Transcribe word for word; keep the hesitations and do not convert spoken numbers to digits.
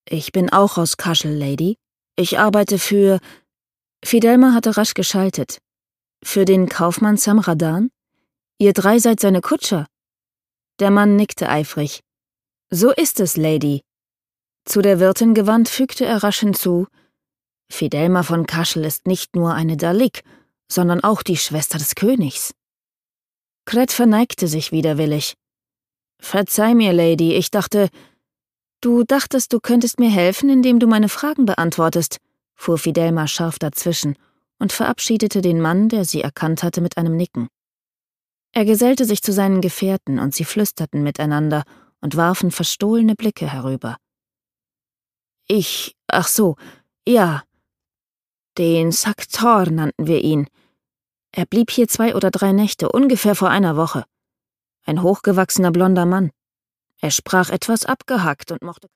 »Ich bin auch aus Kaschel, Lady. Ich arbeite für...« Fidelma hatte rasch geschaltet. »Für den Kaufmann Samradan? Ihr drei seid seine Kutscher?« Der Mann nickte eifrig. »So ist es, Lady.« Zu der Wirtin gewandt fügte er rasch hinzu: »Fidelma von Kaschel ist nicht nur eine Dalik, sondern auch die Schwester des Königs.« Kret verneigte sich widerwillig. »Verzeih mir, Lady, ich dachte...« »Du dachtest, du könntest mir helfen, indem du meine Fragen beantwortest«, fuhr Fidelma scharf dazwischen und verabschiedete den Mann, der sie erkannt hatte, mit einem Nicken. Er gesellte sich zu seinen Gefährten, und sie flüsterten miteinander und warfen verstohlene Blicke herüber. »Ich... ach so, ja. Den Saktor nannten wir ihn. Er blieb hier zwei oder drei Nächte, ungefähr vor einer Woche. Ein hochgewachsener blonder Mann. Er sprach etwas abgehackt und mochte